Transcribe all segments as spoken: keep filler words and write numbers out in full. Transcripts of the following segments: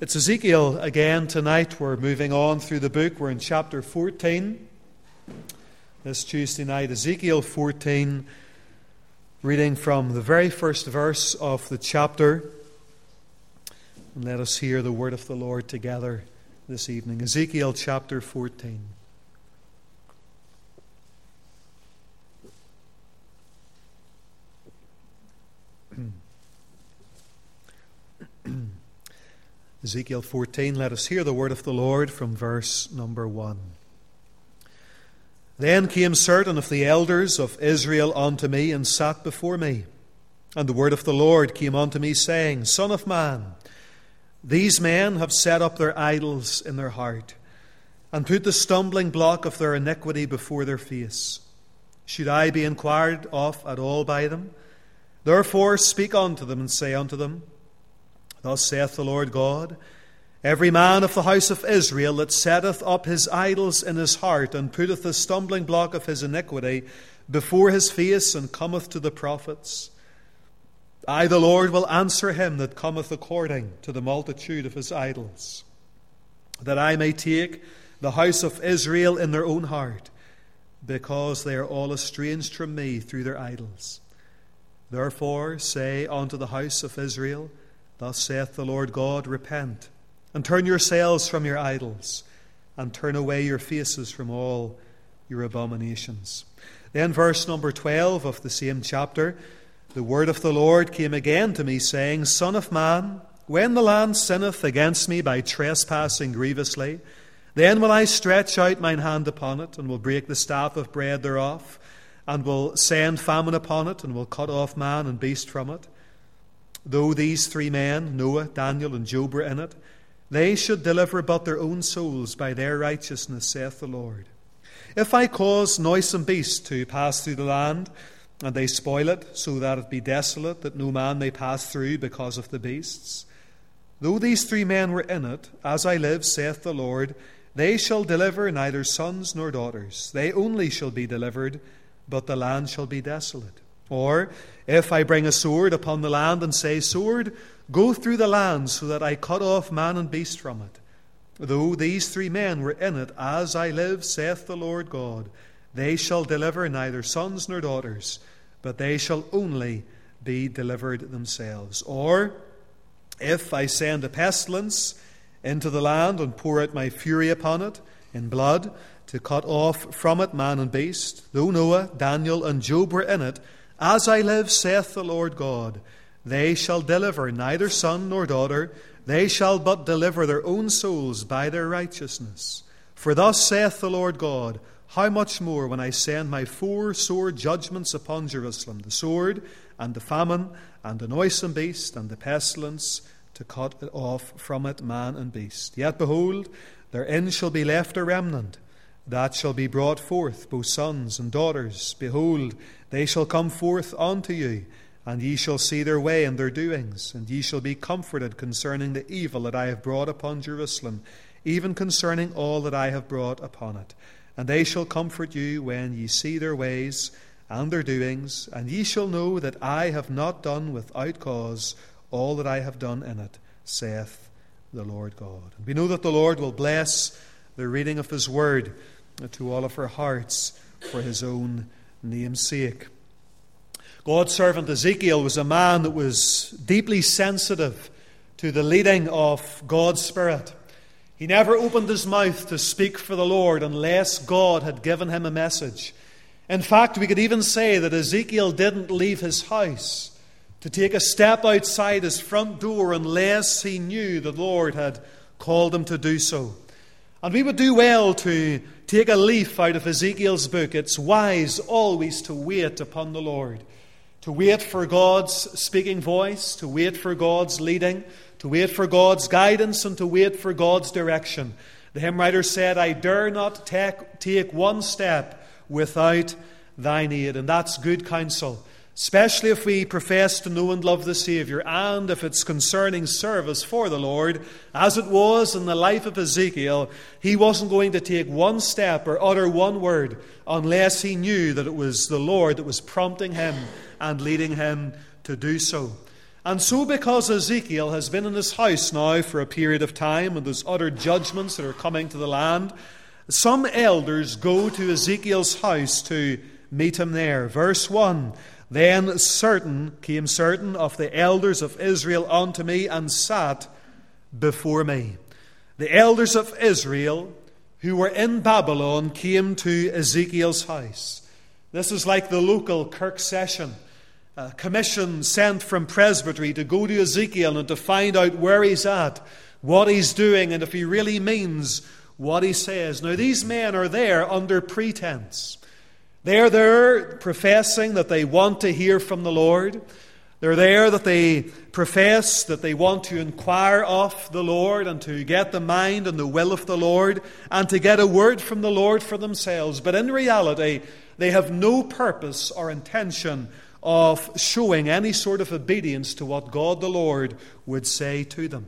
It's Ezekiel again tonight. We're moving on through the book. We're in chapter fourteen. This Tuesday night, Ezekiel fourteen, reading from the very first verse of the chapter. And let us hear the word of the Lord together this evening. Ezekiel chapter fourteen. Ezekiel fourteen, let us hear the word of the Lord from verse number one. Then came certain of the elders of Israel unto me, and sat before me. And the word of the Lord came unto me, saying, Son of man, these men have set up their idols in their heart, and put the stumbling block of their iniquity before their face. Should I be inquired of at all by them? Therefore speak unto them, and say unto them, Thus saith the Lord God, Every man of the house of Israel that setteth up his idols in his heart, and putteth the stumbling block of his iniquity before his face, and cometh to the prophets, I, the Lord, will answer him that cometh according to the multitude of his idols, that I may take the house of Israel in their own heart, because they are all estranged from me through their idols. Therefore say unto the house of Israel, Thus saith the Lord God, Repent, and turn yourselves from your idols, and turn away your faces from all your abominations. Then verse number twelve of the same chapter, the word of the Lord came again to me, saying, Son of man, when the land sinneth against me by trespassing grievously, then will I stretch out mine hand upon it, and will break the staff of bread thereof, and will send famine upon it, and will cut off man and beast from it. Though these three men, Noah, Daniel, and Job, were in it, they should deliver but their own souls by their righteousness, saith the Lord. If I cause noisome beasts to pass through the land, and they spoil it, so that it be desolate, that no man may pass through because of the beasts, though these three men were in it, as I live, saith the Lord, they shall deliver neither sons nor daughters. They only shall be delivered, but the land shall be desolate. Or, if I bring a sword upon the land, and say, Sword, go through the land, so that I cut off man and beast from it, though these three men were in it, as I live, saith the Lord God, they shall deliver neither sons nor daughters, but they shall only be delivered themselves. Or, if I send a pestilence into the land, and pour out my fury upon it in blood, to cut off from it man and beast, though Noah, Daniel, and Job were in it, as I live, saith the Lord God, they shall deliver neither son nor daughter, they shall but deliver their own souls by their righteousness. For thus saith the Lord God, How much more when I send my four sore judgments upon Jerusalem, the sword, and the famine, and the noisome beast, and the pestilence, to cut off from it man and beast. Yet behold, therein shall be left a remnant, that shall be brought forth, both sons and daughters. Behold, they shall come forth unto you, and ye shall see their way and their doings, and ye shall be comforted concerning the evil that I have brought upon Jerusalem, even concerning all that I have brought upon it. And they shall comfort you when ye see their ways and their doings, and ye shall know that I have not done without cause all that I have done in it, saith the Lord God. And we know that the Lord will bless the reading of his word to all of our hearts for his own name's sake. God's servant Ezekiel was a man that was deeply sensitive to the leading of God's Spirit. He never opened his mouth to speak for the Lord unless God had given him a message. In fact, we could even say that Ezekiel didn't leave his house to take a step outside his front door unless he knew the Lord had called him to do so. And we would do well to take a leaf out of Ezekiel's book. It's wise always to wait upon the Lord, to wait for God's speaking voice, to wait for God's leading, to wait for God's guidance, and to wait for God's direction. The hymn writer said, I dare not take, take one step without thine aid. And that's good counsel, especially if we profess to know and love the Saviour, and if it's concerning service for the Lord, as it was in the life of Ezekiel. He wasn't going to take one step or utter one word unless he knew that it was the Lord that was prompting him and leading him to do so. And so because Ezekiel has been in his house now for a period of time, and there's utter judgments that are coming to the land, some elders go to Ezekiel's house to meet him there. Verse one, Then certain came certain of the elders of Israel unto me, and sat before me. The elders of Israel who were in Babylon came to Ezekiel's house. This is like the local Kirk session, a commission sent from presbytery to go to Ezekiel and to find out where he's at, what he's doing, and if he really means what he says. Now, these men are there under pretense. They're there professing that they want to hear from the Lord. They're there that they profess that they want to inquire of the Lord and to get the mind and the will of the Lord and to get a word from the Lord for themselves. But in reality, they have no purpose or intention of showing any sort of obedience to what God the Lord would say to them.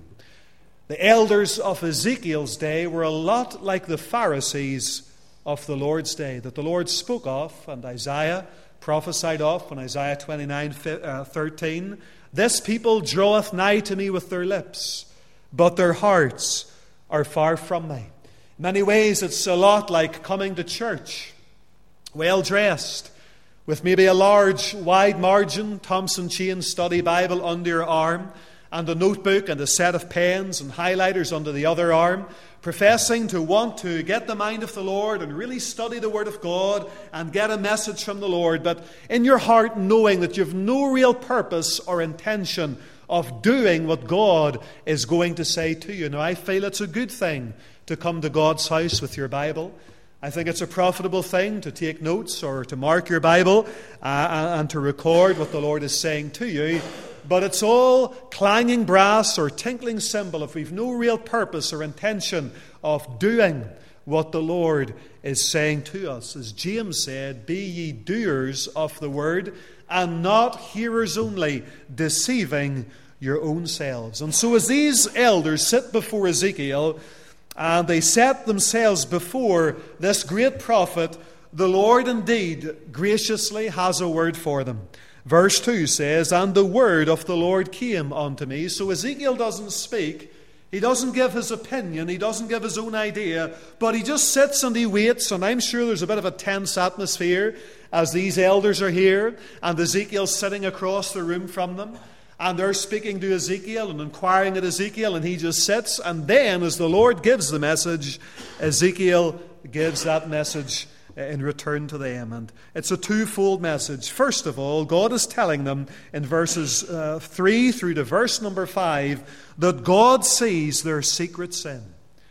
The elders of Ezekiel's day were a lot like the Pharisees of the Lord's day that the Lord spoke of and Isaiah prophesied of in Isaiah twenty-nine thirteen. This people draweth nigh to me with their lips, but their hearts are far from me. In many ways, it's a lot like coming to church, well dressed, with maybe a large, wide margin Thompson Chain Study Bible under your arm, and a notebook and a set of pens and highlighters under the other arm, professing to want to get the mind of the Lord and really study the Word of God and get a message from the Lord, but in your heart knowing that you have no real purpose or intention of doing what God is going to say to you. Now, I feel it's a good thing to come to God's house with your Bible. I think it's a profitable thing to take notes or to mark your Bible uh, and to record what the Lord is saying to you. But it's all clanging brass or tinkling cymbal if we've no real purpose or intention of doing what the Lord is saying to us. As James said, be ye doers of the word and not hearers only, deceiving your own selves. And so as these elders sit before Ezekiel and they set themselves before this great prophet, the Lord indeed graciously has a word for them. Verse two says, And the word of the Lord came unto me. So Ezekiel doesn't speak. He doesn't give his opinion. He doesn't give his own idea. But he just sits and he waits. And I'm sure there's a bit of a tense atmosphere as these elders are here. And Ezekiel's sitting across the room from them. And they're speaking to Ezekiel and inquiring at Ezekiel. And he just sits. And then as the Lord gives the message, Ezekiel gives that message in return to them. And it's a twofold message. First of all, God is telling them in verses uh, three through to verse number five that God sees their secret sin.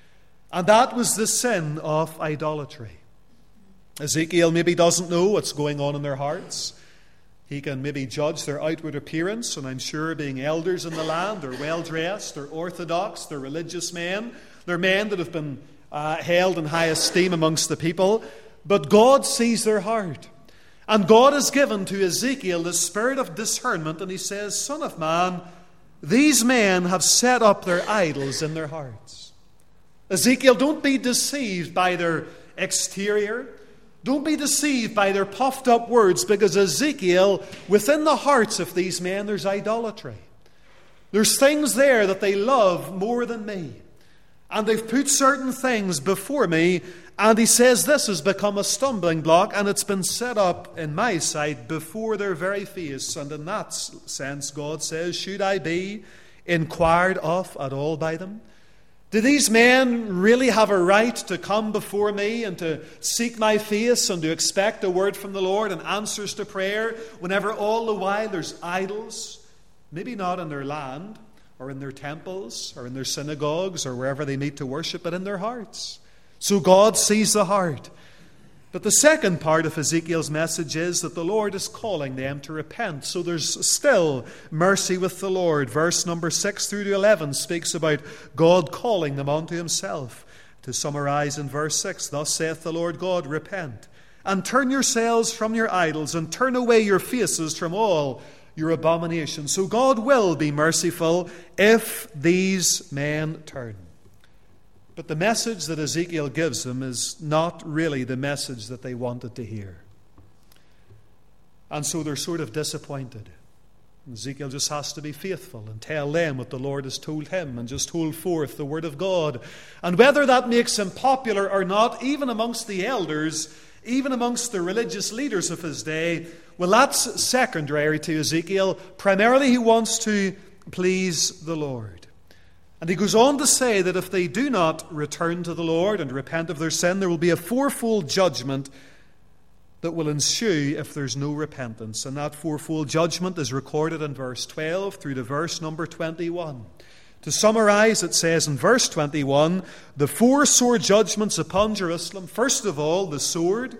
And that was the sin of idolatry. Ezekiel maybe doesn't know what's going on in their hearts. He can maybe judge their outward appearance, and I'm sure being elders in the land, they're well dressed, they're orthodox, they're religious men, they're men that have been uh, held in high esteem amongst the people. But God sees their heart. And God has given to Ezekiel the spirit of discernment, and he says, Son of man, these men have set up their idols in their hearts. Ezekiel, don't be deceived by their exterior. Don't be deceived by their puffed up words, because Ezekiel, within the hearts of these men, there's idolatry. There's things there that they love more than me. And they've put certain things before me. And he says this has become a stumbling block, and it's been set up in my sight before their very face. And in that sense, God says, should I be inquired of at all by them? Do these men really have a right to come before me and to seek my face and to expect a word from the Lord and answers to prayer whenever all the while there's idols, maybe not in their land or in their temples or in their synagogues or wherever they meet to worship, but in their hearts? So God sees the heart. But the second part of Ezekiel's message is that the Lord is calling them to repent. So there's still mercy with the Lord. Verse number six through to eleven speaks about God calling them unto himself. To summarize in verse six, Thus saith the Lord God, Repent, and turn yourselves from your idols, and turn away your faces from all your abominations. So God will be merciful if these men turn. But the message that Ezekiel gives them is not really the message that they wanted to hear. And so they're sort of disappointed. Ezekiel just has to be faithful and tell them what the Lord has told him and just hold forth the word of God. And whether that makes him popular or not, even amongst the elders, even amongst the religious leaders of his day, well, that's secondary to Ezekiel. Primarily, he wants to please the Lord. And he goes on to say that if they do not return to the Lord and repent of their sin, there will be a fourfold judgment that will ensue if there's no repentance. And that fourfold judgment is recorded in verse twelve through to verse number twenty-one. To summarize, it says in verse twenty-one, the four sore judgments upon Jerusalem. First of all, the sword,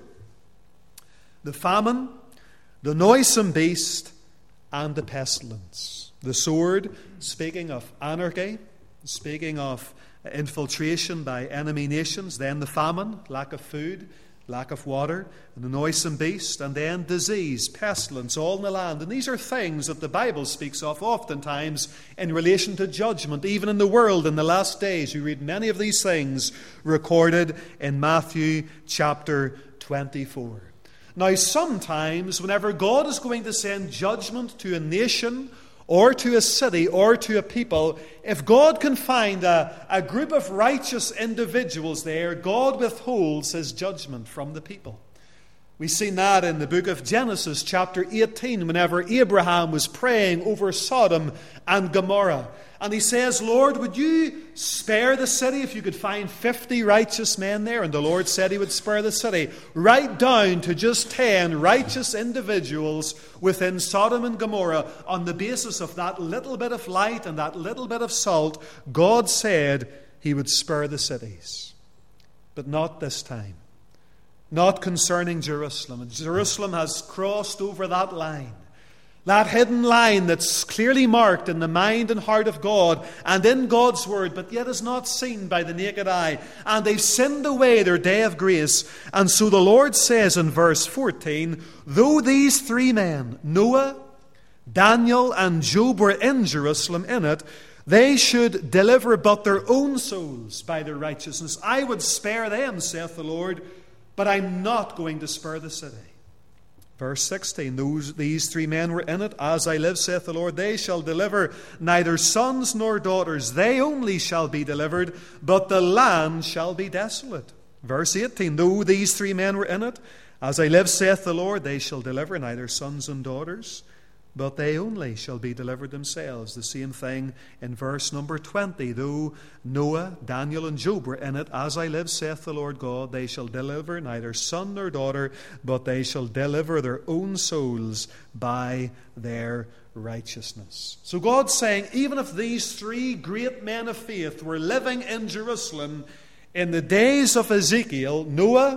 the famine, the noisome beast, and the pestilence. The sword, speaking of anarchy, speaking of infiltration by enemy nations. Then the famine, lack of food, lack of water, and the noisome beast, and then disease, pestilence, all in the land. And these are things that the Bible speaks of oftentimes in relation to judgment. Even in the world in the last days, you read many of these things recorded in Matthew chapter twenty-four. Now, sometimes whenever God is going to send judgment to a nation or to a city or to a people, if God can find a, a group of righteous individuals there, God withholds his judgment from the people. We've seen that in the book of Genesis chapter eighteen, whenever Abraham was praying over Sodom and Gomorrah. And he says, Lord, would you spare the city if you could find fifty righteous men there? And the Lord said he would spare the city. Right down to just ten righteous individuals within Sodom and Gomorrah. On the basis of that little bit of light and that little bit of salt, God said he would spare the cities. But not this time. Not concerning Jerusalem. Jerusalem has crossed over that line. That hidden line that's clearly marked in the mind and heart of God and in God's word, but yet is not seen by the naked eye. And they've sinned away their day of grace. And so the Lord says in verse fourteen, though these three men, Noah, Daniel, and Job, were in Jerusalem in it, they should deliver but their own souls by their righteousness. I would spare them, saith the Lord, but I'm not going to spare the city. Verse sixteen, those, these three men were in it. As I live, saith the Lord, they shall deliver neither sons nor daughters. They only shall be delivered, but the land shall be desolate. Verse eighteen, though these three men were in it, as I live, saith the Lord, they shall deliver neither sons and daughters, but they only shall be delivered themselves. The same thing in verse number twenty. Though Noah, Daniel, and Job were in it, as I live, saith the Lord God, they shall deliver neither son nor daughter, but they shall deliver their own souls by their righteousness. So God's saying, even if these three great men of faith were living in Jerusalem in the days of Ezekiel, Noah,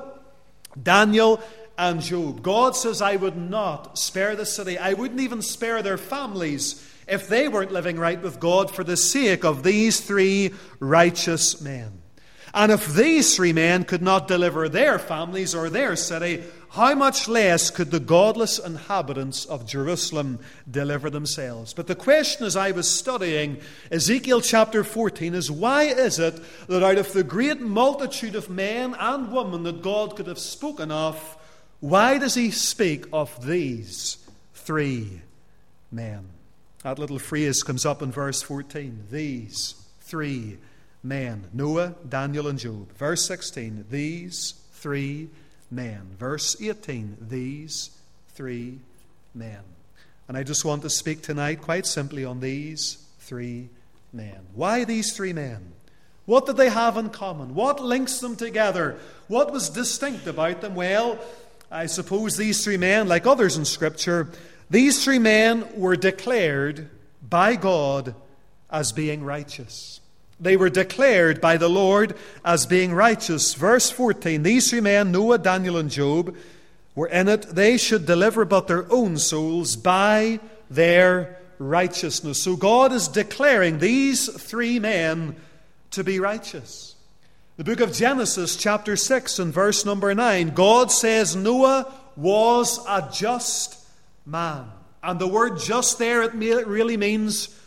Daniel, and Job, God says, I would not spare the city. I wouldn't even spare their families if they weren't living right with God for the sake of these three righteous men. And if these three men could not deliver their families or their city, how much less could the godless inhabitants of Jerusalem deliver themselves? But the question as I was studying Ezekiel chapter fourteen is, why is it that out of the great multitude of men and women that God could have spoken of, why does he speak of these three men? That little phrase comes up in verse fourteen. These three men. Noah, Daniel, and Job. Verse sixteen. These three men. Verse eighteen. These three men. And I just want to speak tonight quite simply on these three men. Why these three men? What did they have in common? What links them together? What was distinct about them? Well, I suppose these three men, like others in Scripture, these three men were declared by God as being righteous. They were declared by the Lord as being righteous. Verse fourteen, these three men, Noah, Daniel, and Job, were in it. They should deliver but their own souls by their righteousness. So God is declaring these three men to be righteous. The book of Genesis, chapter six, and verse number nine, God says Noah was a just man. And the word just there, it really means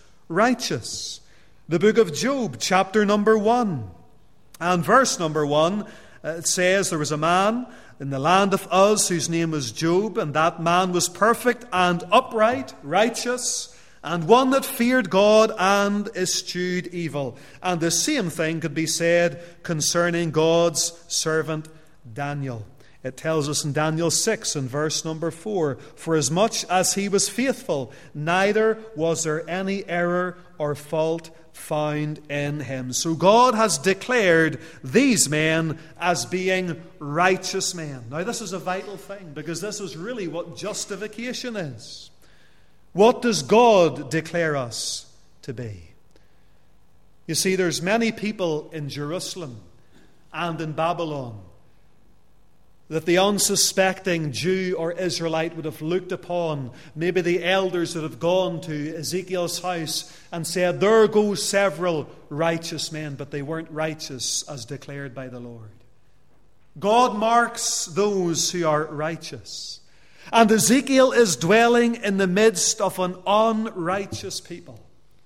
righteous. The book of Job, chapter number one, and verse number one, Uh, it says there was a man in the land of Uz whose name was Job, and that man was perfect and upright, righteous, and one that feared God and eschewed evil. And the same thing could be said concerning God's servant Daniel. It tells us in Daniel six and verse number four, "For as much as he was faithful, neither was there any error or fault found in him." So God has declared these men as being righteous men. Now this is a vital thing, because this is really what justification is. What does God declare us to be? You see, there's many people in Jerusalem and in Babylon that the unsuspecting Jew or Israelite would have looked upon, maybe the elders that have gone to Ezekiel's house and said, "There go several righteous men," but they weren't righteous as declared by the Lord. God marks those who are righteous. And Ezekiel is dwelling in the midst of an unrighteous people.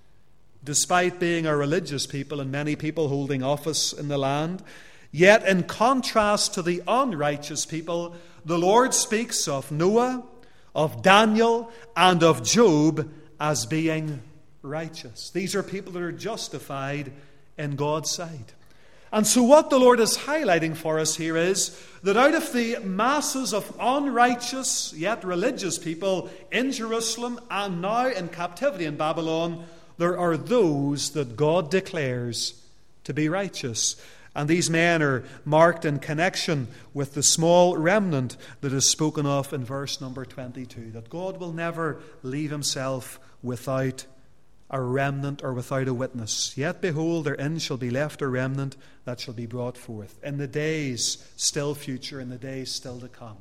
Despite being a religious people and many people holding office in the land, yet in contrast to the unrighteous people, the Lord speaks of Noah, of Daniel, and of Job as being righteous. These are people that are justified in God's sight. And so what the Lord is highlighting for us here is that out of the masses of unrighteous yet religious people in Jerusalem and now in captivity in Babylon, there are those that God declares to be righteous. And these men are marked in connection with the small remnant that is spoken of in verse number twenty-two. That God will never leave himself without a remnant or without a witness. "Yet behold, therein shall be left a remnant that shall be brought forth in the days still future, in the days still to come."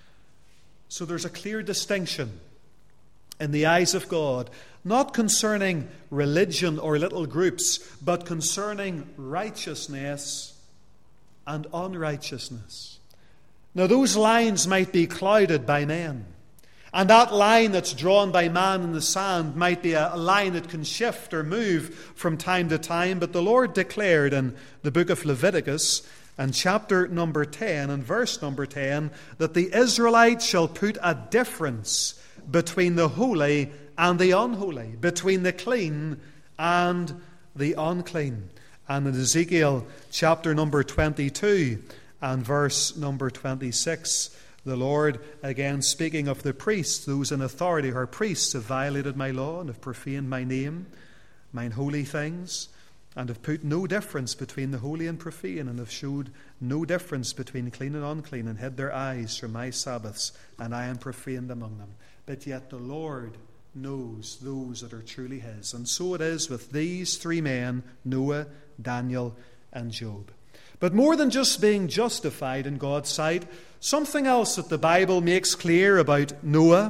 So there's a clear distinction in the eyes of God, not concerning religion or little groups, but concerning righteousness and unrighteousness. Now those lines might be clouded by men. And that line that's drawn by man in the sand might be a line that can shift or move from time to time. But the Lord declared in the book of Leviticus, and chapter number ten and verse number ten, that the Israelites shall put a difference between the holy and the unholy, between the clean and the unclean. And in Ezekiel chapter number twenty-two and verse number twenty-six, the Lord, again speaking of the priests, those in authority who are priests, have violated my law and have profaned my name, mine holy things, and have put no difference between the holy and profane, and have showed no difference between clean and unclean, and hid their eyes from my Sabbaths, and I am profaned among them. But yet the Lord knows those that are truly his. And so it is with these three men, Noah, Daniel, and Job. But more than just being justified in God's sight, something else that the Bible makes clear about Noah,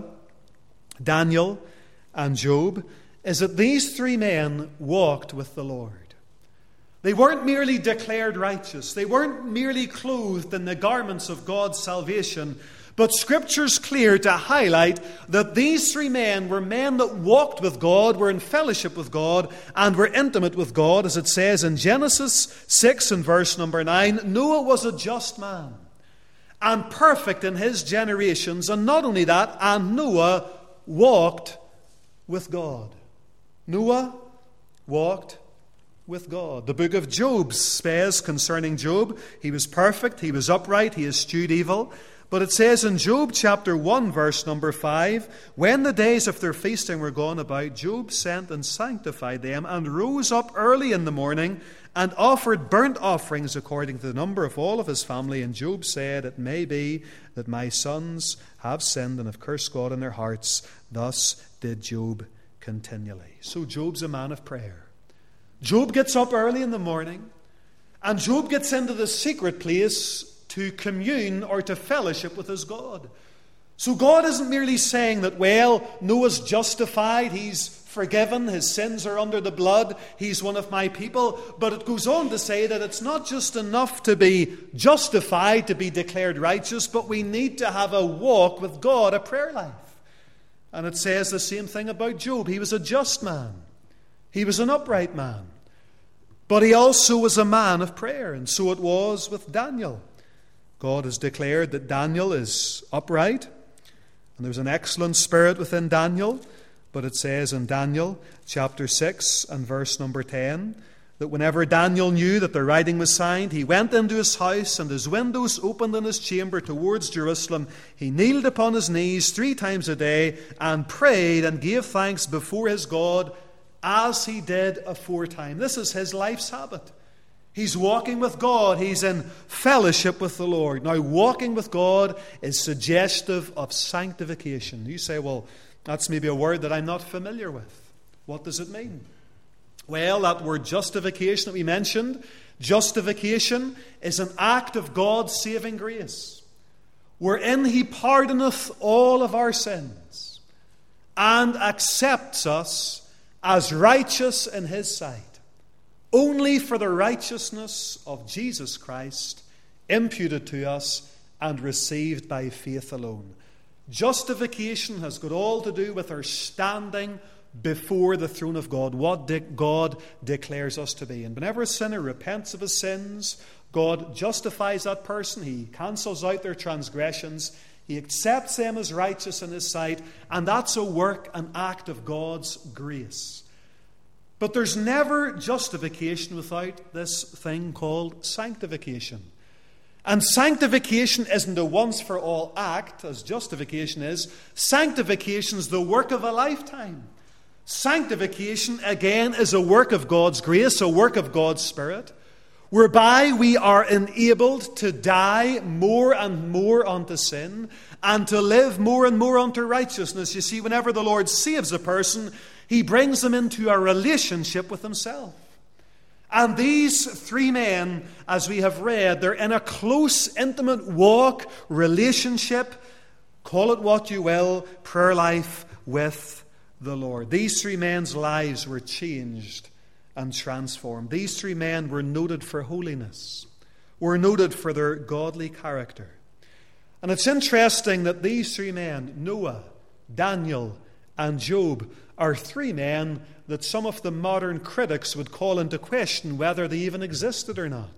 Daniel, and Job is that these three men walked with the Lord. They weren't merely declared righteous. They weren't merely clothed in the garments of God's salvation. But Scripture's clear to highlight that these three men were men that walked with God, were in fellowship with God, and were intimate with God. As it says in Genesis six and verse number nine, Noah was a just man and perfect in his generations. And not only that, and Noah walked with God. Noah walked with God. The book of Job says concerning Job, he was perfect, he was upright, he eschewed evil. But it says in Job chapter one, verse number five, when the days of their feasting were gone about, Job sent and sanctified them, and rose up early in the morning, and offered burnt offerings according to the number of all of his family. And Job said, it may be that my sons have sinned and have cursed God in their hearts. Thus did Job continually. So Job's a man of prayer. Job gets up early in the morning, and Job gets into the secret place to commune or to fellowship with his God. So God isn't merely saying that, well, Noah's justified, he's forgiven, his sins are under the blood, he's one of my people. But it goes on to say that it's not just enough to be justified, to be declared righteous, but we need to have a walk with God, a prayer life. And it says the same thing about Job. He was a just man. He was an upright man. But he also was a man of prayer. And so it was with Daniel. God has declared that Daniel is upright, and there's an excellent spirit within Daniel. But it says in Daniel chapter six and verse number ten, that whenever Daniel knew that the writing was signed, he went into his house, and his windows opened in his chamber towards Jerusalem. He kneeled upon his knees three times a day, and prayed and gave thanks before his God, as he did aforetime. This is his life's habit. He's walking with God. He's in fellowship with the Lord. Now, walking with God is suggestive of sanctification. You say, well, that's maybe a word that I'm not familiar with. What does it mean? Well, that word justification that we mentioned, justification is an act of God's saving grace, wherein He pardoneth all of our sins and accepts us as righteous in His sight, only for the righteousness of Jesus Christ imputed to us and received by faith alone. Justification has got all to do with our standing before the throne of God, what de- God declares us to be. And whenever a sinner repents of his sins, God justifies that person. He cancels out their transgressions. He accepts them as righteous in His sight. And that's a work, an act of God's grace. But there's never justification without this thing called sanctification. And sanctification isn't a once-for-all act, as justification is. Sanctification is the work of a lifetime. Sanctification, again, is a work of God's grace, a work of God's Spirit, whereby we are enabled to die more and more unto sin and to live more and more unto righteousness. You see, whenever the Lord saves a person, He brings them into a relationship with Himself. And these three men, as we have read, they're in a close, intimate walk, relationship, call it what you will, prayer life with the Lord. These three men's lives were changed and transformed. These three men were noted for holiness, were noted for their godly character. And it's interesting that these three men, Noah, Daniel, and Job, are three men that some of the modern critics would call into question whether they even existed or not.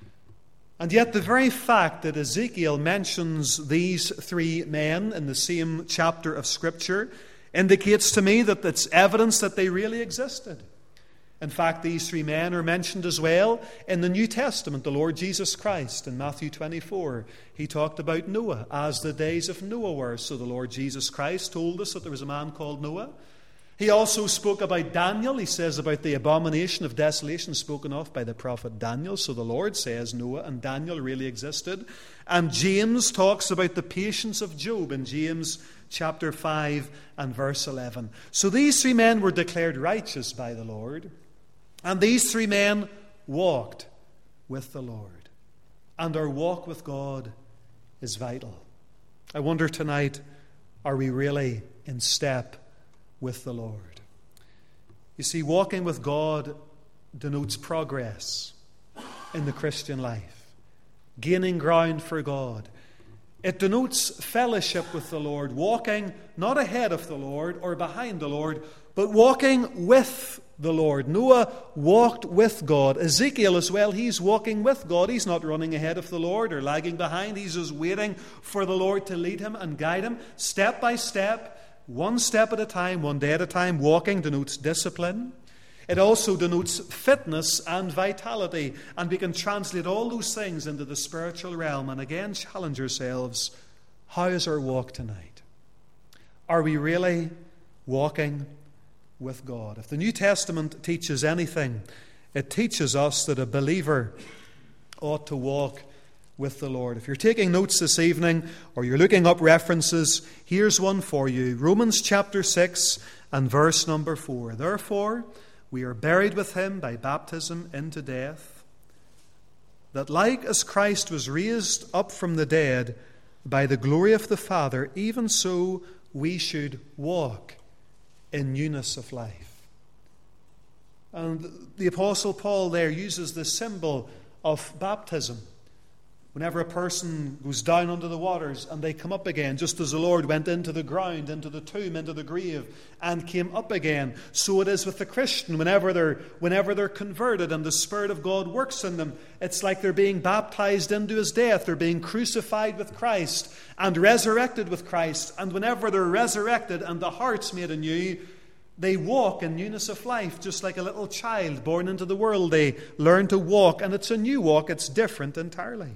And yet the very fact that Ezekiel mentions these three men in the same chapter of Scripture indicates to me that it's evidence that they really existed. In fact, these three men are mentioned as well in the New Testament. The Lord Jesus Christ, in Matthew twenty-four, He talked about Noah as the days of Noah were. So the Lord Jesus Christ told us that there was a man called Noah. He also spoke about Daniel. He says about the abomination of desolation spoken of by the prophet Daniel. So the Lord says Noah and Daniel really existed. And James talks about the patience of Job in James chapter five and verse eleven. So these three men were declared righteous by the Lord. And these three men walked with the Lord. And our walk with God is vital. I wonder tonight, are we really in step with the Lord? You see, walking with God denotes progress in the Christian life, gaining ground for God. It denotes fellowship with the Lord, walking not ahead of the Lord or behind the Lord, but walking with the Lord. Noah walked with God. Ezekiel as well, he's walking with God. He's not running ahead of the Lord or lagging behind. He's just waiting for the Lord to lead him and guide him step by step, one step at a time, one day at a time. Walking denotes discipline. It also denotes fitness and vitality. And we can translate all those things into the spiritual realm and again challenge ourselves. How is our walk tonight? Are we really walking with God? If the New Testament teaches anything, it teaches us that a believer ought to walk with the Lord. If you're taking notes this evening or you're looking up references, here's one for you. Romans chapter six and verse number four. Therefore, we are buried with him by baptism into death, that like as Christ was raised up from the dead by the glory of the Father, even so we should walk in newness of life. And the Apostle Paul there uses the symbol of baptism. Whenever a person goes down under the waters and they come up again, just as the Lord went into the ground, into the tomb, into the grave, and came up again, so it is with the Christian. Whenever they're, whenever they're converted and the Spirit of God works in them, it's like they're being baptized into His death. They're being crucified with Christ and resurrected with Christ. And whenever they're resurrected and the heart's made anew, they walk in newness of life, just like a little child born into the world. They learn to walk, and it's a new walk. It's different entirely.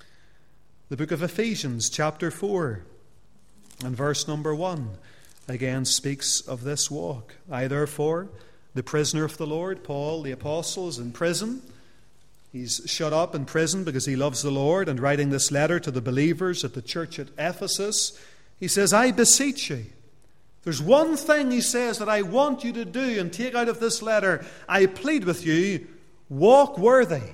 The book of Ephesians, chapter four, and verse number one, again speaks of this walk. I, therefore, the prisoner of the Lord, Paul, the apostle, is in prison. He's shut up in prison because he loves the Lord, and writing this letter to the believers at the church at Ephesus, he says, I beseech you. There's one thing, he says, that I want you to do and take out of this letter. I plead with you, walk worthy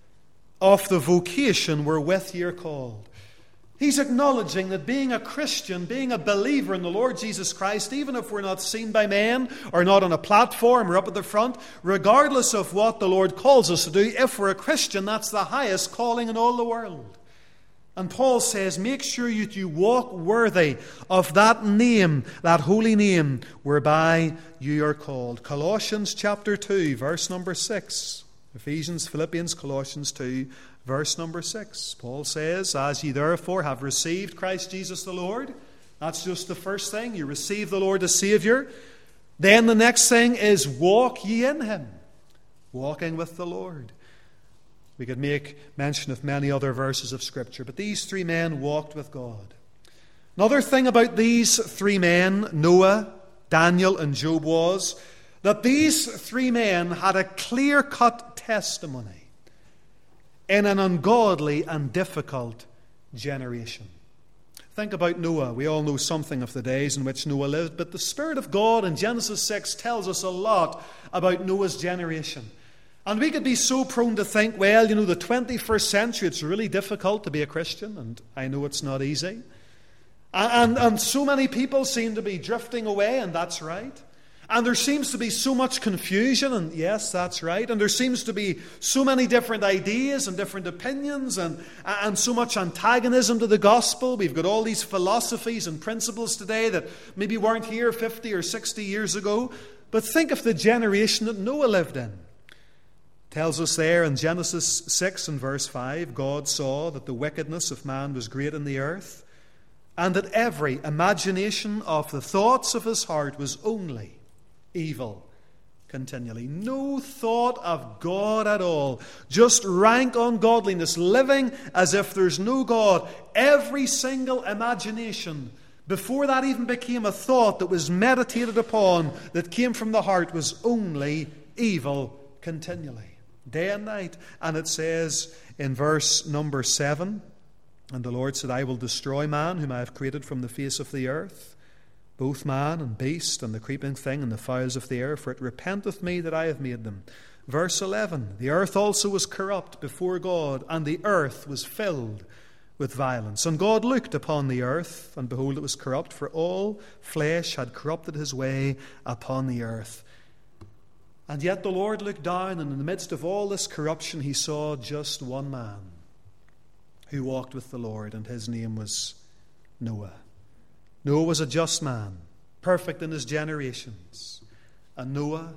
of the vocation wherewith ye are called. He's acknowledging that being a Christian, being a believer in the Lord Jesus Christ, even if we're not seen by men or not on a platform or up at the front, regardless of what the Lord calls us to do, if we're a Christian, that's the highest calling in all the world. And Paul says, make sure that you walk worthy of that name, that holy name, whereby you are called. Colossians chapter two, verse number six. Ephesians, Philippians, Colossians two, verse number six. Paul says, as ye therefore have received Christ Jesus the Lord. That's just the first thing. You receive the Lord as Savior. Then the next thing is walk ye in Him. Walking with the Lord. We could make mention of many other verses of Scripture, but these three men walked with God. Another thing about these three men, Noah, Daniel, and Job, was that these three men had a clear-cut testimony in an ungodly and difficult generation. Think about Noah. We all know something of the days in which Noah lived, but the Spirit of God in Genesis six tells us a lot about Noah's generation. And we could be so prone to think, well, you know, the twenty-first century, it's really difficult to be a Christian, and I know it's not easy. And, and, and so many people seem to be drifting away, and that's right. And there seems to be so much confusion, and yes, that's right. And there seems to be so many different ideas and different opinions and, and so much antagonism to the gospel. We've got all these philosophies and principles today that maybe weren't here fifty or sixty years ago. But think of the generation that Noah lived in. It tells us there in Genesis six and verse five, God saw that the wickedness of man was great in the earth, and that every imagination of the thoughts of his heart was only evil continually. No thought of God at all. Just rank ungodliness, living as if there's no God. Every single imagination, before that even became a thought that was meditated upon, that came from the heart, was only evil continually, day and night. And it says in verse number seven, and the Lord said, I will destroy man whom I have created from the face of the earth, both man and beast, and the creeping thing, and the fowls of the air, for it repenteth me that I have made them. Verse eleven, the earth also was corrupt before God, and the earth was filled with violence. And God looked upon the earth, and behold, it was corrupt, for all flesh had corrupted his way upon the earth. And yet the Lord looked down, and in the midst of all this corruption, he saw just one man who walked with the Lord, and his name was Noah. Noah was a just man, perfect in his generations. And Noah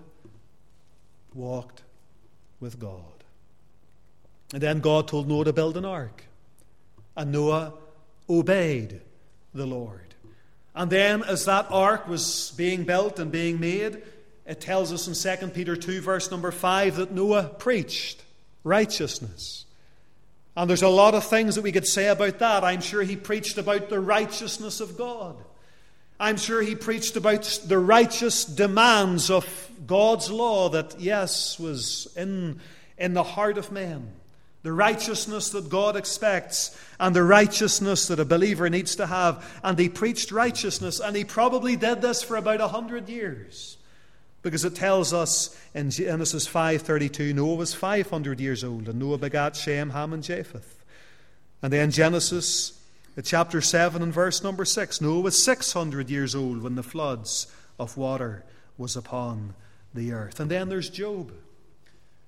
walked with God. And then God told Noah to build an ark. And Noah obeyed the Lord. And then as that ark was being built and being made, it tells us in Second Peter two, verse number five, that Noah preached righteousness. And there's a lot of things that we could say about that. I'm sure he preached about the righteousness of God. I'm sure he preached about the righteous demands of God's law that, yes, was in, in the heart of men. The righteousness that God expects and the righteousness that a believer needs to have. And he preached righteousness, and he probably did this for about a hundred years. Because it tells us in Genesis five thirty-two, Noah was five hundred years old, and Noah begat Shem, Ham, and Japheth. And then Genesis chapter seven and verse number six, Noah was six hundred years old when the floods of water was upon the earth. And then there's Job.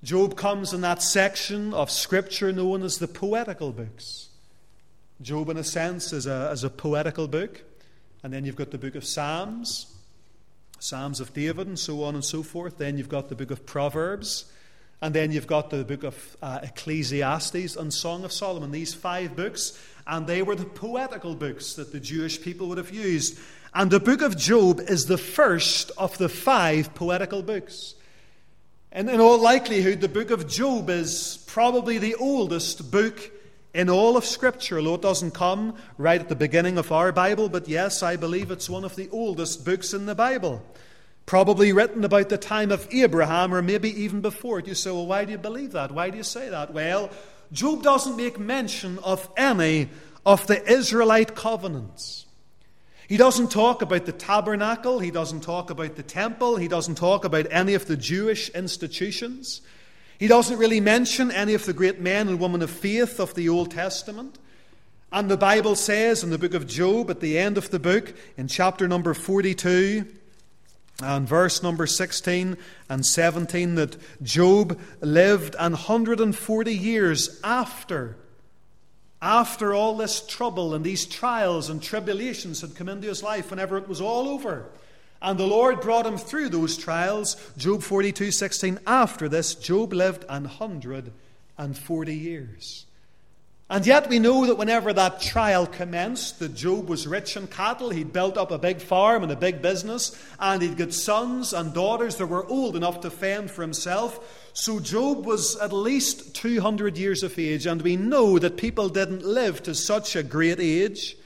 Job comes in that section of Scripture known as the poetical books. Job, in a sense, is a, is a poetical book. And then you've got the book of Psalms, Psalms of David, and so on and so forth. Then you've got the book of Proverbs. And then you've got the book of uh, Ecclesiastes and Song of Solomon. These five books. And they were the poetical books that the Jewish people would have used. And the book of Job is the first of the five poetical books. And in all likelihood, the book of Job is probably the oldest book in all of Scripture, although it doesn't come right at the beginning of our Bible. But yes, I believe it's one of the oldest books in the Bible. Probably written about the time of Abraham, or maybe even before it. You say, well, why do you believe that? Why do you say that? Well, Job doesn't make mention of any of the Israelite covenants. He doesn't talk about the tabernacle. He doesn't talk about the temple. He doesn't talk about any of the Jewish institutions. He doesn't really mention any of the great men and women of faith of the Old Testament. And the Bible says in the book of Job, at the end of the book, in chapter number forty-two, and verse number sixteen and seventeen, that Job lived an hundred and forty years after, after all this trouble and these trials and tribulations had come into his life, whenever it was all over. And the Lord brought him through those trials. Job forty-two sixteen, after this, Job lived an hundred and forty years. And yet we know that whenever that trial commenced, that Job was rich in cattle. He'd built up a big farm and a big business, and he'd got sons and daughters that were old enough to fend for himself. So Job was at least two hundred years of age, and we know that people didn't live to such a great age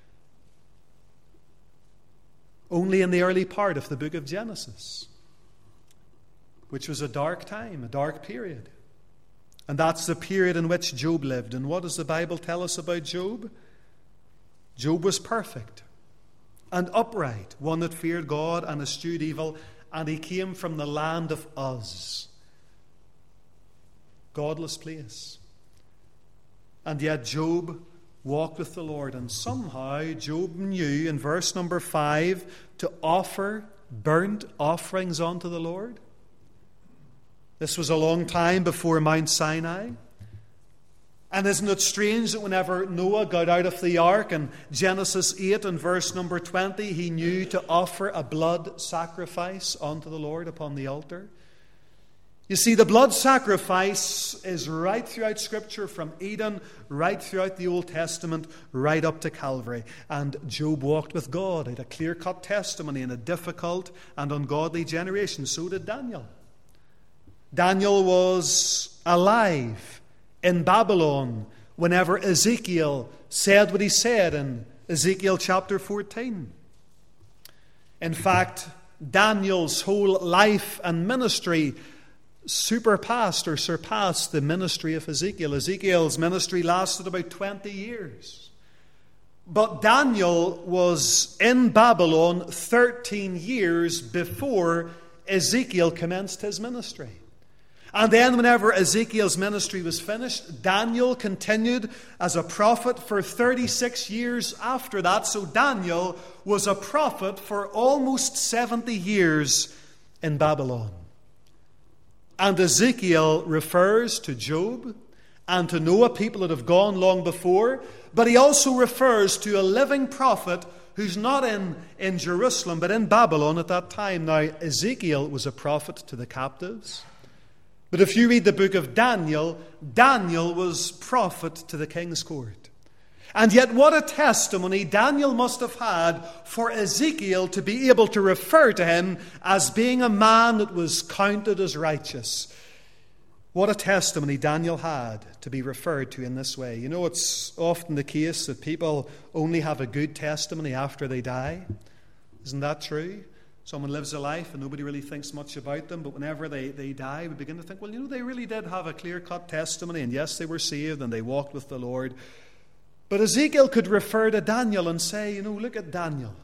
only in the early part of the book of Genesis, which was a dark time, a dark period. And that's the period in which Job lived. And what does the Bible tell us about Job? Job was perfect and upright, one that feared God and eschewed evil, and he came from the land of Uz, godless place. And yet Job walked with the Lord, and somehow Job knew in verse number five to offer burnt offerings unto the Lord. This was a long time before Mount Sinai. And isn't it strange that whenever Noah got out of the ark in Genesis eight and verse number twenty, he knew to offer a blood sacrifice unto the Lord upon the altar? You see, the blood sacrifice is right throughout Scripture, from Eden, right throughout the Old Testament, right up to Calvary. And Job walked with God. He had a clear-cut testimony in a difficult and ungodly generation. So did Daniel. Daniel was alive in Babylon whenever Ezekiel said what he said in Ezekiel chapter fourteen. In fact, Daniel's whole life and ministry surpassed or surpassed the ministry of Ezekiel. Ezekiel's ministry lasted about twenty years. But Daniel was in Babylon thirteen years before Ezekiel commenced his ministry. And then whenever Ezekiel's ministry was finished, Daniel continued as a prophet for thirty-six years after that. So Daniel was a prophet for almost seventy years in Babylon. And Ezekiel refers to Job and to Noah, people that have gone long before. But he also refers to a living prophet who's not in, in Jerusalem, but in Babylon at that time. Now, Ezekiel was a prophet to the captives. But if you read the book of Daniel, Daniel was prophet to the king's court. And yet what a testimony Daniel must have had for Ezekiel to be able to refer to him as being a man that was counted as righteous. What a testimony Daniel had to be referred to in this way. You know, it's often the case that people only have a good testimony after they die. Isn't that true? Someone lives a life and nobody really thinks much about them, but whenever they, they die, we begin to think, well, you know, they really did have a clear-cut testimony, and yes, they were saved and they walked with the Lord. But Ezekiel could refer to Daniel and say, you know, look at Daniel.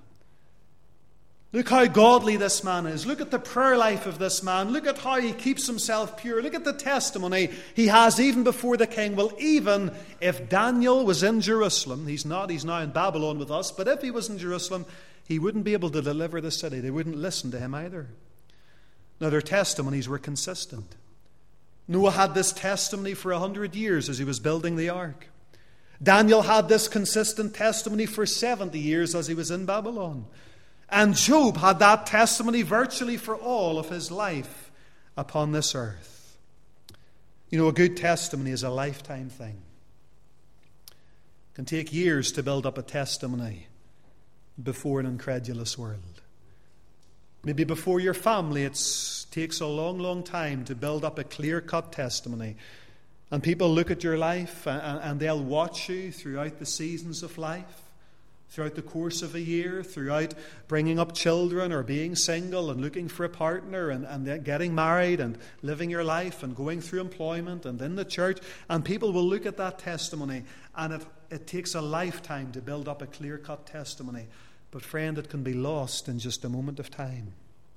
Look how godly this man is. Look at the prayer life of this man. Look at how he keeps himself pure. Look at the testimony he has even before the king. Well, even if Daniel was in Jerusalem, he's not, he's now in Babylon with us, but if he was in Jerusalem, he wouldn't be able to deliver the city. They wouldn't listen to him either. Now, their testimonies were consistent. Noah had this testimony for a hundred years as he was building the ark. Daniel had this consistent testimony for seventy years as he was in Babylon. And Job had that testimony virtually for all of his life upon this earth. You know, a good testimony is a lifetime thing. It can take years to build up a testimony before an incredulous world. Maybe before your family, it takes a long, long time to build up a clear-cut testimony. And people look at your life and they'll watch you throughout the seasons of life, throughout the course of a year, throughout bringing up children or being single and looking for a partner and, and getting married and living your life and going through employment and in the church. And people will look at that testimony, and it, it takes a lifetime to build up a clear-cut testimony. But friend, it can be lost in just a moment of time.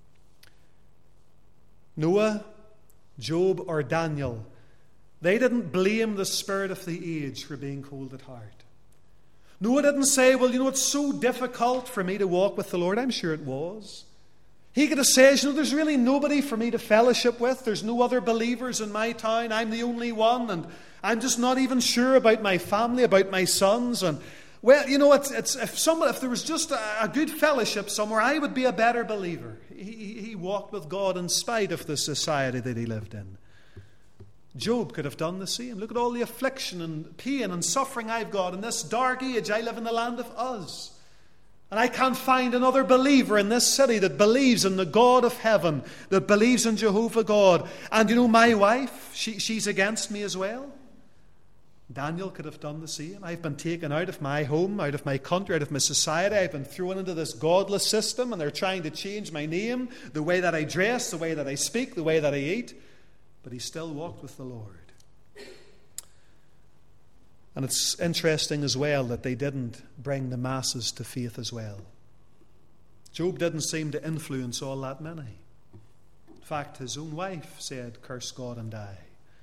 Noah, Job, or Daniel, they didn't blame the spirit of the age for being cold at heart. Noah didn't say, well, you know, it's so difficult for me to walk with the Lord. I'm sure it was. He could have said, you know, there's really nobody for me to fellowship with. There's no other believers in my town. I'm the only one, and I'm just not even sure about my family, about my sons. And, well, you know, it's, it's, if, someone, if there was just a, a good fellowship somewhere, I would be a better believer. He, he walked with God in spite of the society that he lived in. Job could have done the same. Look at all the affliction and pain and suffering I've got in this dark age. I live in the land of Uz. And I can't find another believer in this city that believes in the God of heaven, that believes in Jehovah God. And you know, my wife, she, she's against me as well. Daniel could have done the same. I've been taken out of my home, out of my country, out of my society. I've been thrown into this godless system, and they're trying to change my name, the way that I dress, the way that I speak, the way that I eat. But he still walked with the Lord. And it's interesting as well that they didn't bring the masses to faith as well. Job didn't seem to influence all that many. In fact, his own wife said, curse God and die.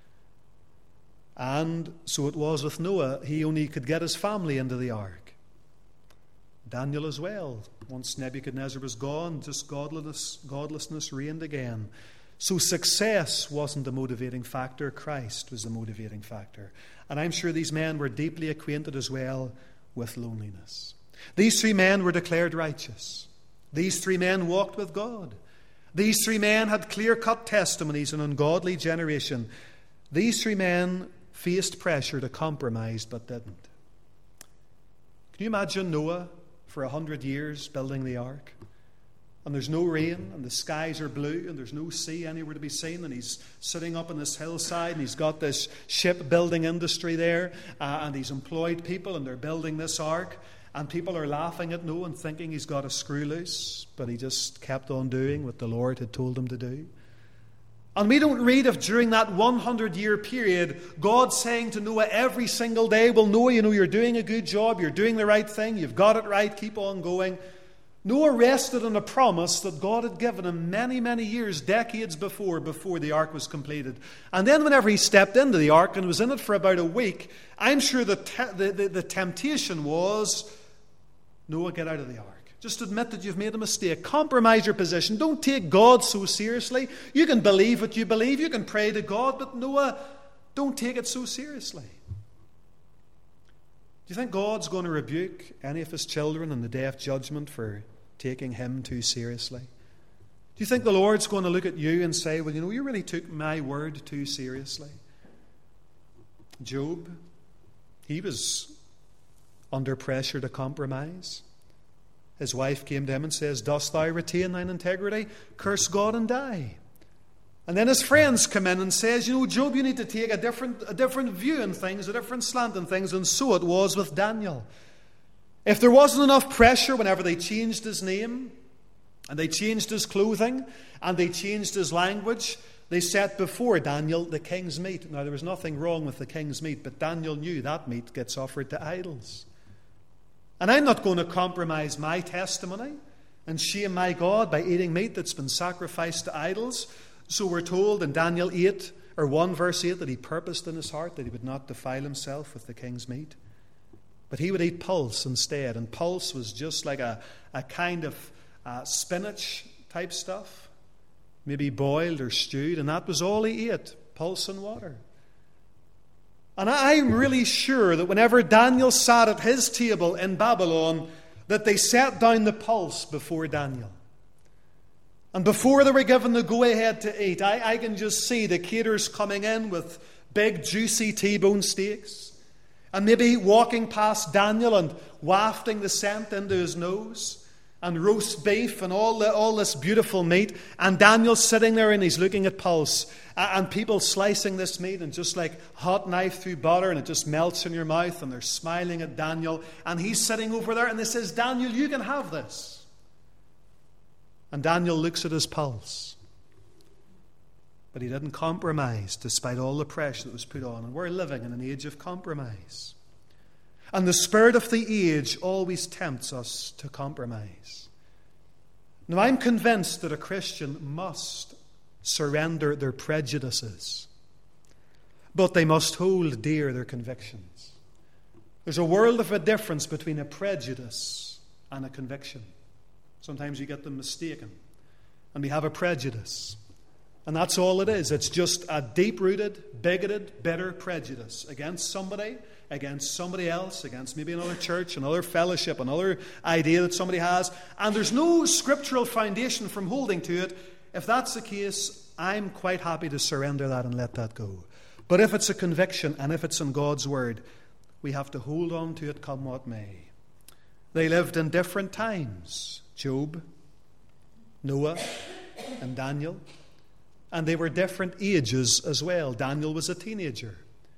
And so it was with Noah. He only could get his family into the ark. Daniel as well. Once Nebuchadnezzar was gone, just godlessness, godlessness reigned again. So success wasn't the motivating factor. Christ was the motivating factor. And I'm sure these men were deeply acquainted as well with loneliness. These three men were declared righteous. These three men walked with God. These three men had clear-cut testimonies in an ungodly generation. These three men faced pressure to compromise but didn't. Can you imagine Noah for a hundred years building the ark? And there's no rain, and the skies are blue, and there's no sea anywhere to be seen, and he's sitting up on this hillside, and he's got this shipbuilding industry there, uh, and he's employed people, and they're building this ark, and people are laughing at Noah and thinking he's got a screw loose, but he just kept on doing what the Lord had told him to do. And we don't read of during that hundred-year period, God saying to Noah every single day, well, Noah, you know, you're doing a good job, you're doing the right thing, you've got it right, keep on going. Noah rested on a promise that God had given him many, many years, decades before, before the ark was completed. And then whenever he stepped into the ark and was in it for about a week, I'm sure the, te- the, the, the temptation was, Noah, get out of the ark. Just admit that you've made a mistake. Compromise your position. Don't take God so seriously. You can believe what you believe. You can pray to God, but Noah, don't take it so seriously. Do you think God's going to rebuke any of his children in the day of judgment for taking him too seriously? Do you think the Lord's going to look at you and say, well, you know, you really took my word too seriously? Job, he was under pressure to compromise. His wife came to him and says, dost thou retain thine integrity? Curse God and die. And then his friends come in and says, you know, Job, you need to take a different, a different view on things, a different slant on things. And so it was with Daniel. If there wasn't enough pressure whenever they changed his name, and they changed his clothing, and they changed his language, they set before Daniel the king's meat. Now, there was nothing wrong with the king's meat, but Daniel knew that meat gets offered to idols. And I'm not going to compromise my testimony and shame my God by eating meat that's been sacrificed to idols. So we're told in Daniel eight, or one verse eight, that he purposed in his heart that he would not defile himself with the king's meat. But he would eat pulse instead. And pulse was just like a, a kind of uh, spinach type stuff, maybe boiled or stewed, and that was all he ate. pulse and water. And I'm really sure that whenever Daniel sat at his table in Babylon, that they set down the pulse before Daniel. And before they were given the go-ahead to eat, I, I can just see the caterers coming in with big, juicy T-bone steaks, and maybe walking past Daniel and wafting the scent into his nose, and roast beef and all, the, all this beautiful meat. And Daniel's sitting there and he's looking at pulse, and people slicing this meat and just like hot knife through butter, and it just melts in your mouth, and they're smiling at Daniel, and he's sitting over there and they says, Daniel, you can have this. And Daniel looks at his pulse. But he didn't compromise despite all the pressure that was put on. And we're living in an age of compromise. And the spirit of the age always tempts us to compromise. Now, I'm convinced that a Christian must surrender their prejudices, but they must hold dear their convictions. There's a world of a difference between a prejudice and a conviction. Sometimes you get them mistaken. And we have a prejudice. And that's all it is. It's just a deep-rooted, bigoted, bitter prejudice against somebody, against somebody else, against maybe another church, another fellowship, another idea that somebody has. And there's no scriptural foundation from holding to it. If that's the case, I'm quite happy to surrender that and let that go. But if it's a conviction and if it's in God's Word, we have to hold on to it come what may. They lived in different times. Job, Noah, and Daniel. And they were different ages as well. Daniel was a teenager.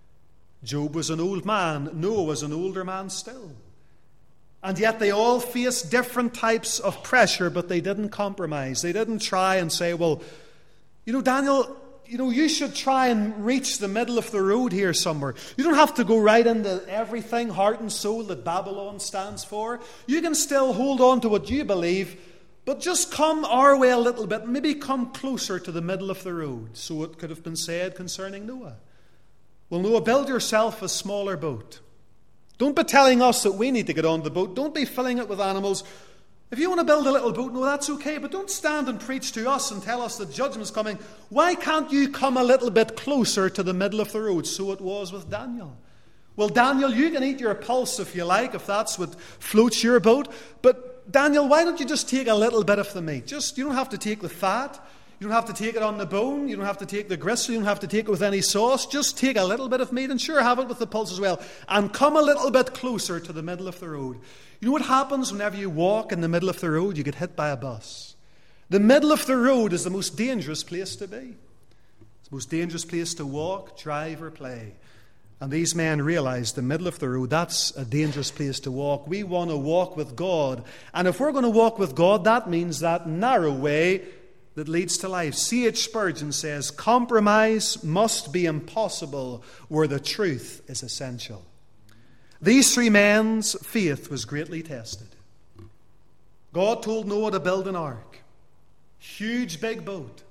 Job was an old man. Noah was an older man still. And yet they all faced different types of pressure, but they didn't compromise. They didn't try and say, well, you know, Daniel, you know, you should try and reach the middle of the road here somewhere. You don't have to go right into everything, heart and soul, that Babylon stands for. You can still hold on to what you believe, but just come our way a little bit, maybe come closer to the middle of the road. So it could have been said concerning Noah. Well, Noah, build yourself a smaller boat. Don't be telling us that we need to get on the boat. Don't be filling it with animals. If you want to build a little boat, no, that's okay, but don't stand and preach to us and tell us that judgment's coming. Why can't you come a little bit closer to the middle of the road? So it was with Daniel. Well, Daniel, you can eat your pulse if you like, if that's what floats your boat. But Daniel, why don't you just take a little bit of the meat? Just, you don't have to take the fat. You don't have to take it on the bone. You don't have to take the gristle. You don't have to take it with any sauce. Just take a little bit of meat and sure, have it with the pulse as well. And come a little bit closer to the middle of the road. You know what happens whenever you walk in the middle of the road? You get hit by a bus. The middle of the road is the most dangerous place to be. It's the most dangerous place to walk, drive, or play. And these men realized the middle of the road, that's a dangerous place to walk. We want to walk with God. And if we're going to walk with God, that means that narrow way that leads to life. C H Spurgeon says, compromise must be impossible where the truth is essential. These three men's faith was greatly tested. God told Noah to build an ark. Huge big boat.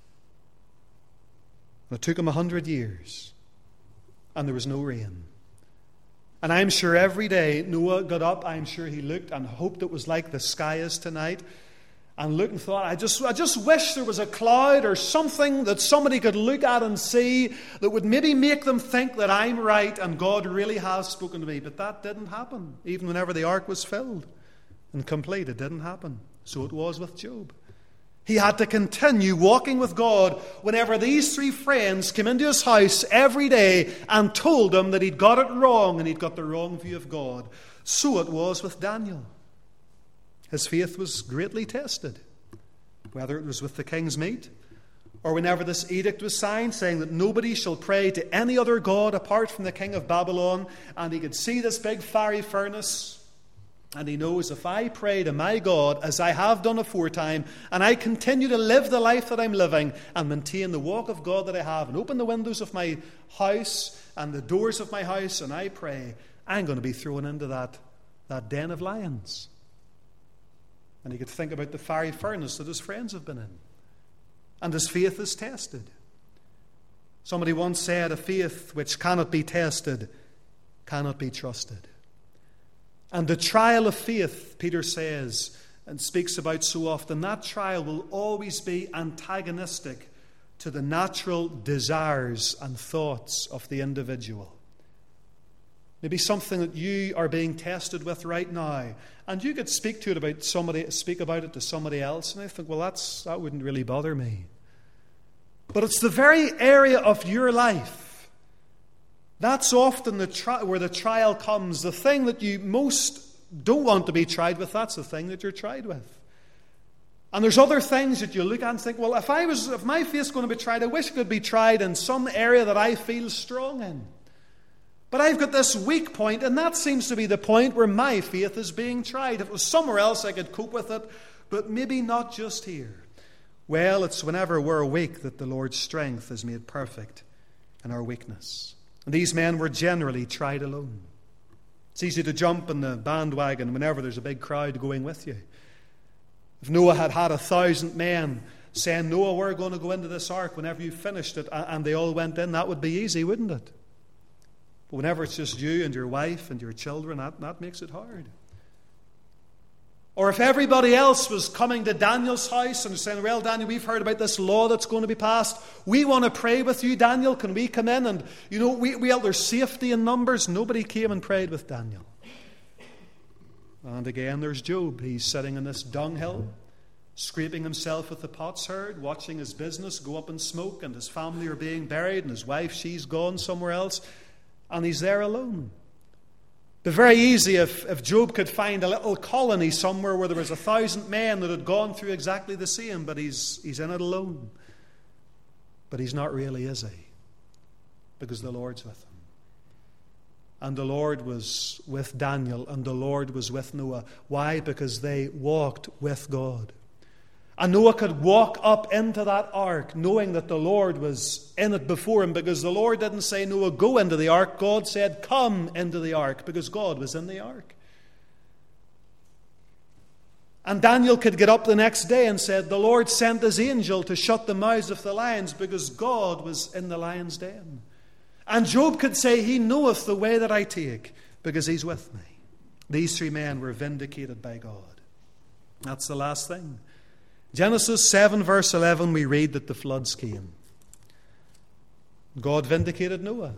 And it took him a hundred years. And there was no rain. And I'm sure every day Noah got up, I'm sure he looked and hoped it was like the sky is tonight. And looked and thought, I just, I just wish there was a cloud or something that somebody could look at and see that would maybe make them think that I'm right and God really has spoken to me. But that didn't happen. Even whenever the ark was filled and complete, it didn't happen. So it was with Job. He had to continue walking with God whenever these three friends came into his house every day and told him that he'd got it wrong and he'd got the wrong view of God. So it was with Daniel. His faith was greatly tested, whether it was with the king's meat or whenever this edict was signed saying that nobody shall pray to any other god apart from the king of Babylon. And he could see this big fiery furnace and he knows, if I pray to my God as I have done aforetime and I continue to live the life that I'm living and maintain the walk of God that I have and open the windows of my house and the doors of my house and I pray, I'm going to be thrown into that, that den of lions. And he could think about the fiery furnace that his friends have been in. And his faith is tested. Somebody once said, a faith which cannot be tested cannot be trusted. And the trial of faith, Peter says, and speaks about so often, that trial will always be antagonistic to the natural desires and thoughts of the individual. Maybe something that you are being tested with right now, and you could speak to it about somebody, speak about it to somebody else, and I think, well, that's that wouldn't really bother me. But it's the very area of your life. That's often the tri- where the trial comes. The thing that you most don't want to be tried with, that's the thing that you're tried with. And there's other things that you look at and think, well, if I was, if my faith's going to be tried, I wish it could be tried in some area that I feel strong in. But I've got this weak point, and that seems to be the point where my faith is being tried. If it was somewhere else, I could cope with it, but maybe not just here. Well, it's whenever we're weak that the Lord's strength is made perfect in our weakness. And these men were generally tried alone. It's easy to jump in the bandwagon whenever there's a big crowd going with you. If Noah had had a thousand men saying, Noah, we're going to go into this ark whenever you finished it, and they all went in, that would be easy, wouldn't it? But whenever it's just you and your wife and your children, that, that makes it hard. Or if everybody else was coming to Daniel's house and saying, well, Daniel, we've heard about this law that's going to be passed. We want to pray with you, Daniel. Can we come in? And, you know, we, we, there's safety in numbers. Nobody came and prayed with Daniel. And again, there's Job. He's sitting in this dunghill, scraping himself with the potsherd, watching his business go up in smoke, and his family are being buried, and his wife, she's gone somewhere else, and he's there alone. It'd be very easy if, if Job could find a little colony somewhere where there was a thousand men that had gone through exactly the same, but he's, he's in it alone. But he's not really, is he? Because the Lord's with him. And the Lord was with Daniel, and the Lord was with Noah. Why? Because they walked with God. And Noah could walk up into that ark knowing that the Lord was in it before him, because the Lord didn't say, Noah, go into the ark. God said, come into the ark, because God was in the ark. And Daniel could get up the next day and said, the Lord sent his angel to shut the mouths of the lions, because God was in the lion's den. And Job could say, he knoweth the way that I take, because he's with me. These three men were vindicated by God. That's the last thing. Genesis seven verse eleven, we read that the floods came. God vindicated Noah.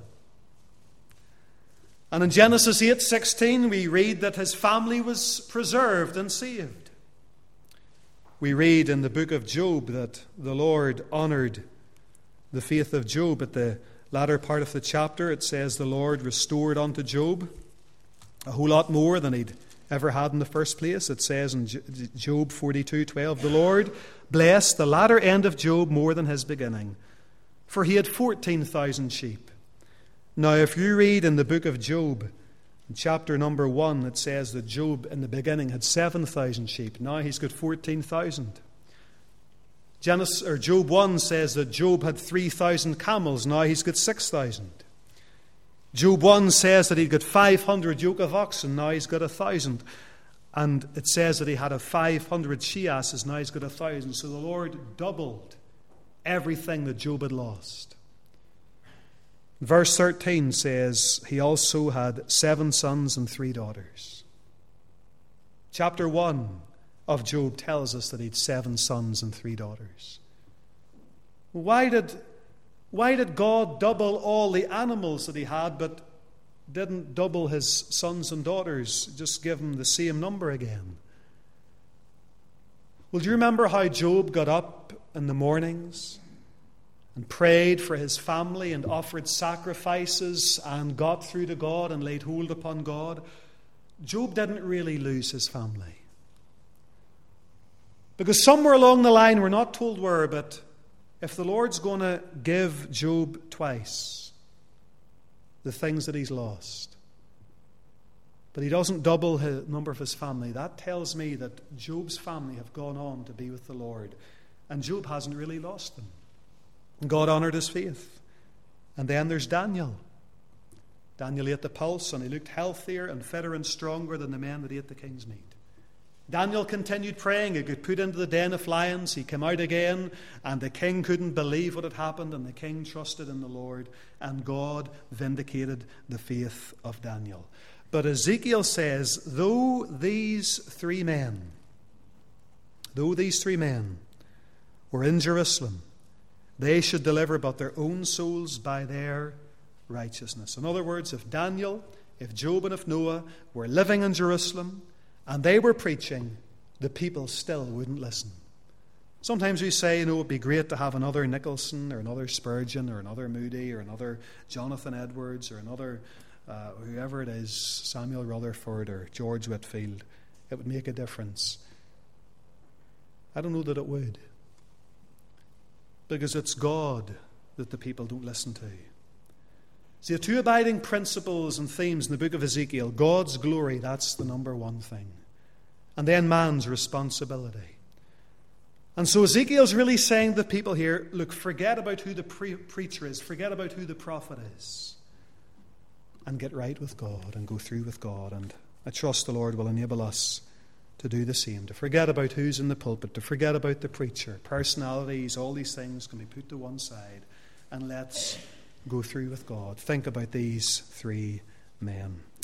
And in Genesis eight sixteen, we read that his family was preserved and saved. We read in the book of Job that the Lord honored the faith of Job. At the latter part of the chapter, it says the Lord restored unto Job a whole lot more than he'd ever had in the first place. It says in Job forty-two twelve, the Lord blessed the latter end of Job more than his beginning, for he had fourteen thousand sheep. Now, if you read in the book of Job, in chapter number one, it says that Job in the beginning had seven thousand sheep. Now he's got fourteen thousand. Genesis, or Job one says that Job had three thousand camels. Now he's got six thousand. Job one says that he'd got five hundred yoke of oxen, now he's got a thousand. And it says that he had a five hundred she-asses, now he's got a thousand. So the Lord doubled everything that Job had lost. Verse thirteen says he also had seven sons and three daughters. Chapter one of Job tells us that he had seven sons and three daughters. Why did... Why did God double all the animals that he had, but didn't double his sons and daughters? Just give him the same number again. Well, do you remember how Job got up in the mornings and prayed for his family and offered sacrifices and got through to God and laid hold upon God? Job didn't really lose his family. Because somewhere along the line, we're not told where, but if the Lord's going to give Job twice the things that he's lost, but he doesn't double the number of his family, that tells me that Job's family have gone on to be with the Lord, and Job hasn't really lost them. And God honoured his faith. And then there's Daniel. Daniel ate the pulse, and he looked healthier and fitter and stronger than the men that ate the king's meat. Daniel continued praying. He got put into the den of lions. He came out again, and the king couldn't believe what had happened, and the king trusted in the Lord, and God vindicated the faith of Daniel. But Ezekiel says, though these three men, though these three men were in Jerusalem, they should deliver but their own souls by their righteousness. In other words, if Daniel, if Job, and if Noah were living in Jerusalem and they were preaching, the people still wouldn't listen. Sometimes we say, you know, it would be great to have another Nicholson or another Spurgeon or another Moody or another Jonathan Edwards or another uh, whoever it is, Samuel Rutherford or George Whitfield. It would make a difference. I don't know that it would. Because it's God that the people don't listen to. See, the two abiding principles and themes in the book of Ezekiel, God's glory, that's the number one thing. And then man's responsibility. And so Ezekiel's really saying to the people here, look, forget about who the pre- preacher is, forget about who the prophet is, and get right with God and go through with God. And I trust the Lord will enable us to do the same, to forget about who's in the pulpit, to forget about the preacher, personalities, all these things can be put to one side, and let's go through with God. Think about these three men.